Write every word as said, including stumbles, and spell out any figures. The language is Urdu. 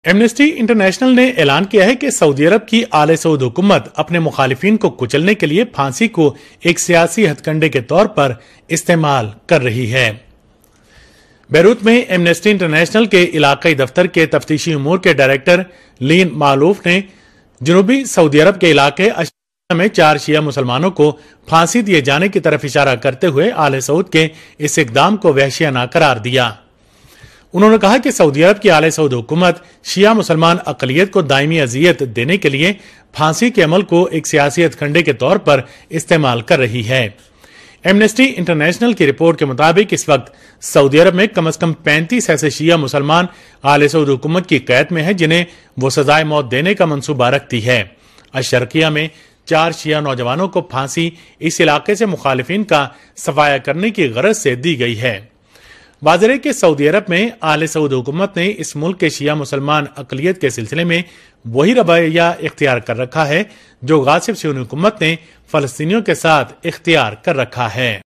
ایمنسٹی انٹرنیشنل نے اعلان کیا ہے کہ سعودی عرب کی آل سعود حکومت اپنے مخالفین کو کچلنے کے لیے پھانسی کو ایک سیاسی ہتھ کنڈے کے طور پر استعمال کر رہی ہے۔ بیروت میں ایمنسٹی انٹرنیشنل کے علاقائی دفتر کے تفتیشی امور کے ڈائریکٹر لین معلوف نے جنوبی سعودی عرب کے علاقے میں چار شیعہ مسلمانوں کو پھانسی دیے جانے کی طرف اشارہ کرتے ہوئے آل سعود کے اس اقدام کو وحشیانہ قرار دیا۔ انہوں نے کہا کہ سعودی عرب کی آل سعود حکومت شیعہ مسلمان اقلیت کو دائمی اذیت دینے کے لیے پھانسی کے عمل کو ایک سیاسی ہتھ کنڈے کے طور پر استعمال کر رہی ہے۔ ایمنسٹی انٹرنیشنل کی رپورٹ کے مطابق اس وقت سعودی عرب میں کم از کم پینتیس ایسے شیعہ مسلمان آل سعود حکومت کی قید میں ہیں جنہیں وہ سزائے موت دینے کا منصوبہ رکھتی ہے۔ الشرقیہ میں چار شیعہ نوجوانوں کو پھانسی اس علاقے سے مخالفین کا صفایا کرنے کی غرض سے دی گئی ہے۔ واضح ہے کہ سعودی عرب میں آل سعود حکومت نے اس ملک کے شیعہ مسلمان اقلیت کے سلسلے میں وہی رویہ اختیار کر رکھا ہے جو غاصب صہیونی حکومت نے فلسطینیوں کے ساتھ اختیار کر رکھا ہے۔